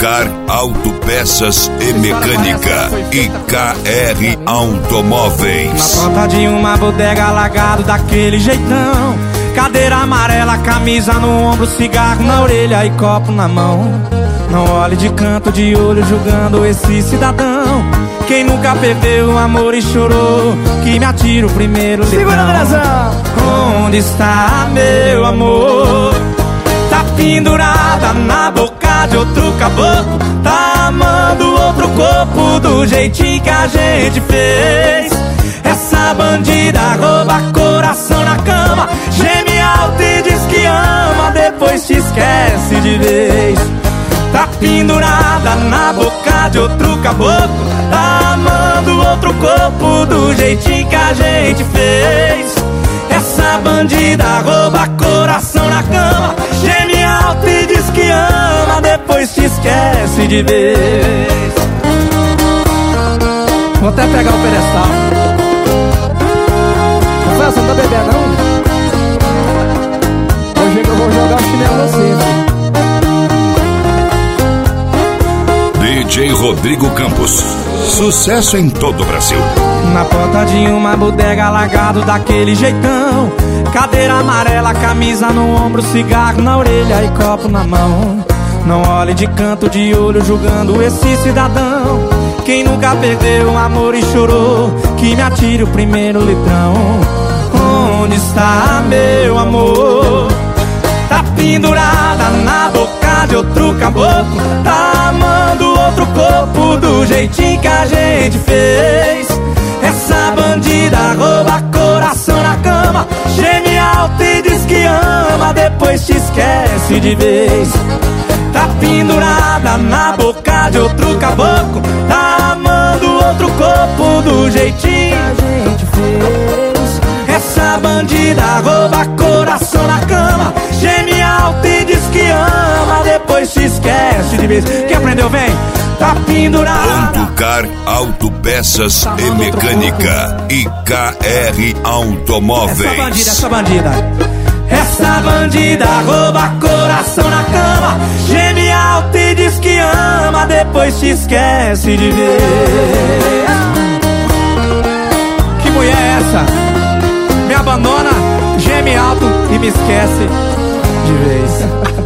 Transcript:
Autocar Autopeças e Mecânica e KR Automóveis. Na porta de uma bodega, alagado daquele jeitão, cadeira amarela, camisa no ombro, cigarro na orelha e copo na mão. Não olhe de canto de olho julgando esse cidadão. Quem nunca perdeu o amor e chorou, que me atira o primeiro litrão. Segura a direção. Onde está meu amor? Tá pendurada na boca de outro caboclo, tá amando outro corpo do jeitinho que a gente fez. Essa bandida rouba coração na cama, geme alto e diz que ama, depois te esquece de vez. Tá pendurada na boca de outro caboclo, tá amando outro corpo do jeitinho que a gente fez. Essa bandida rouba coração na cama, geme alto e diz que ama, depois te esquece de vez. Vou até pegar o pedestal. Rafael, você não tá bebendo não? Hoje eu vou jogar o chinelo no centro. DJ Rodrigo Campos, sucesso em todo o Brasil. Na porta de uma bodega, alagado daquele jeitão, cadeira amarela, camisa no ombro, cigarro na orelha e copo na mão. Não olhe de canto de olho julgando esse cidadão. Quem nunca perdeu o amor e chorou, que me atire o primeiro litrão. Onde está meu amor? Tá pendurada na boca de outro caboclo, tá amando outro corpo do jeitinho que a gente fez. Essa bandida rouba coração na cama, geme alto e diz que ama, depois te esquece de vez. Tá pendurada na boca de outro caboclo, tá amando outro corpo do jeitinho que a gente fez. Essa bandida rouba coração na cama, geme alto e diz que ama, depois te esquece de vez. Quem aprendeu vem. Tá pendurada. Autocar Autopeças e Mecânica e KR Automóveis. Essa bandida, essa bandida rouba coração na cama, geme alto e diz que ama, depois te esquece de ver. Que mulher é essa? Me abandona, geme alto e me esquece de vez.